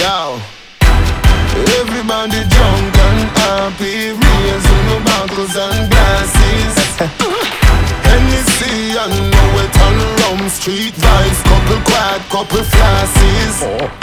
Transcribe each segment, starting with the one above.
Yo, everybody drunk and happy, raising the bottles and glasses. Hennessy and know it on rum, street vibes, couple quad, couple flashes.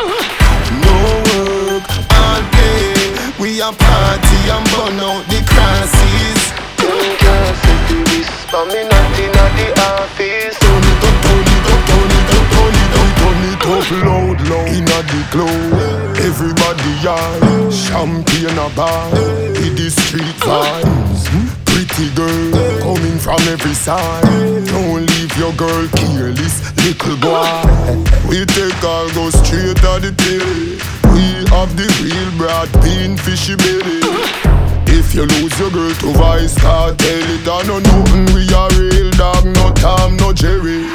No work, all day, we a party and burn out the crosses. Them can't say the whisper, me not inna the office. Turn it up, turn it up, turn it up, turn it up, turn it up loud, loud inna the club. Everybody yard, champagne a bar, with the street vibes. Pretty girl coming from every side. Don't leave your girl careless, little boy. We take her, go straight to the tail. We have the real broad bean fishy belly. If you lose your girl to Vice Cartel, it I know nothing. We are real dog, no Tom, no Jerry.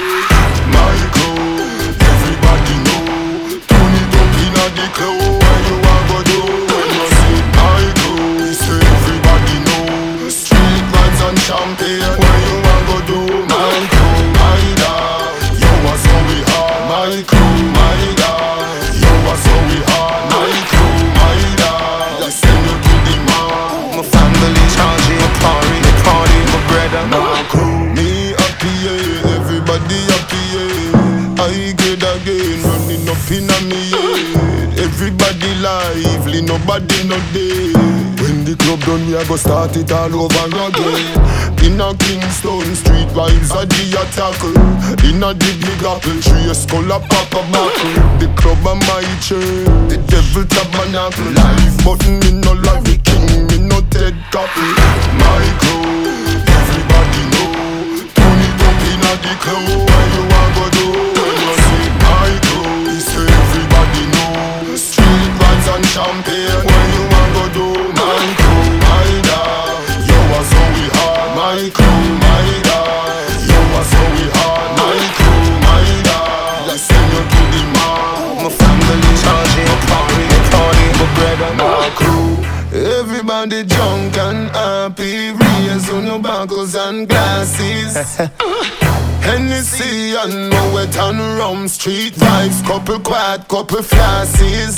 My crew, everybody know. Turn it up inna the club. What you want go do when you see my crew? So everybody know. Street vibes and champagne. What you want go do? My crew, my dog. You are so we hard. My crew, my dog. You are so we hard. My crew, my dog. I send you to the mall. My family charging a party, my brother, my crew. Me happy, yeah, everybody happy, yeah. I get again, running up in a me head. Everybody lively, nobody no dead. When the club done, we a go start it all over again. In a Kingston street vibes a the attacker. In a the big apple tree, a skull a pop a buckle. The club a my church, the devil tabernacle. Life button, me no life, the king, me no dead couple. My crew, everybody know. Turn it up inna the club. Where you want go do when you see my crew? So everybody know. Street vibes and champagne. Where you want go do? My crew, my dog. You are so we hard. My crew, my dog. You are so we hard. My crew, my dog. I send you to the mall. My family charging a party, my brother, my crew. Everybody drunk and happy, raise on your buckles and glasses. Hennessy and know it on rum, street vibes, couple quad, couple flashes.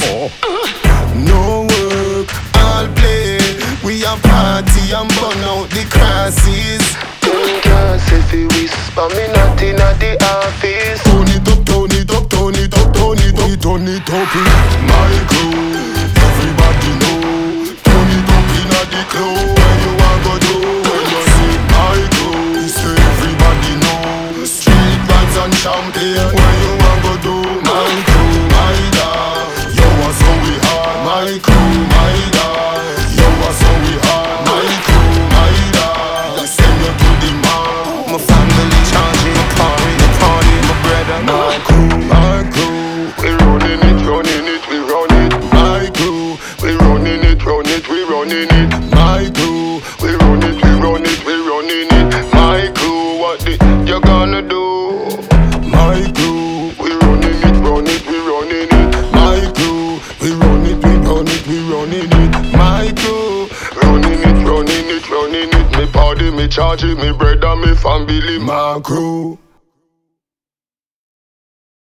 No work, all play, we a party and burn out the crosses. Them can't say fi whisper, me not inna the office. Turn it up, turn it up, turn it up, turn it up, turn it up. My crew, everybody know. Turn it up inna the club. Where you want go do when you see my crew? So everybody know. Street vibes and champagne. Where you want go do? My crew, my dog. You are so we hard. My crew, my dog. You are so we hard. My crew, my dog. I send you to the mall. My family charging a party, my brother. My crew, my crew. We running it, running it, we run it. My crew, we running it, run it, we running it. My crew, we run it, we run it, we running it. My crew, what you gonna do? My crew, we running it, run it, we running it. My crew, we run it, we run it, we running it. My crew, running it, running it, running it. Me party, me charge it, me brother, me family, my crew.